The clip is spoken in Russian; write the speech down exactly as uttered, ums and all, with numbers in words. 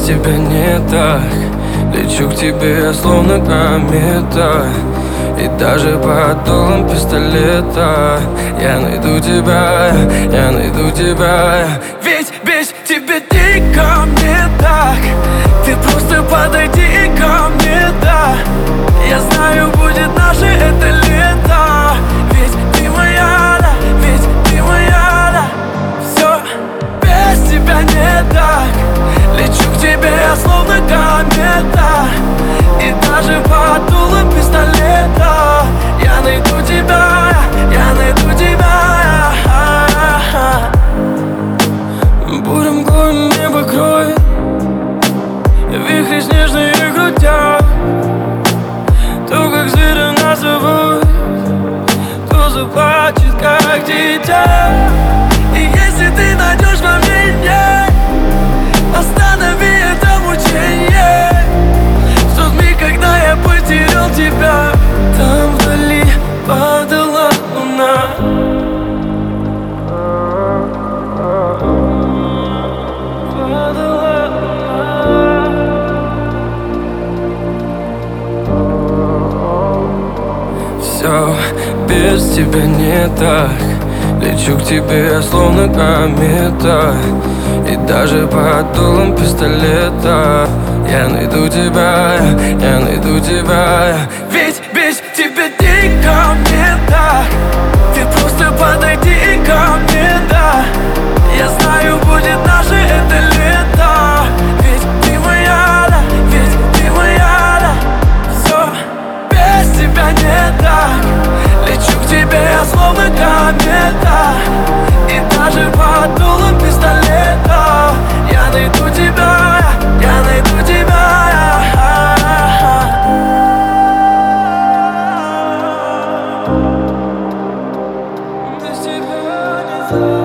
тебя не так. Лечу к тебе, словно комета, и даже под дулом пистолета я найду тебя, я найду тебя. Ведь без тебя дико мне так. Ты просто подойди ко мне, да. Я знаю, будет наше это лето. Ведь ты моя, да, ведь ты моя, да. Все без тебя не так. Лечу к тебе, словно комета, и даже под дулом пистолета я найду тебя, я найду тебя. Бурем мглой небо кроет, вихри снежные крутят. То, как зверя нас зовут, то заплачет, как дитя. И если ты найдешь во мне нет, останови это мучение. В тот миг, когда я потерял тебя, там вдали падала луна. Падала луна. Все без тебя не так. Лечу к тебе, словно комета, и даже под дулом пистолета я найду тебя, я найду тебя. Ведь без тебя дико мне так. Ты просто подойди ко мне, да. Я знаю, будет наше это лето. Ведь ты моя, да, ведь ты моя, да. Все без тебя не так. Лечу к тебе, словно комета, и даже под дулом пистолета я найду тебя, я найду тебя. Без тебя не так.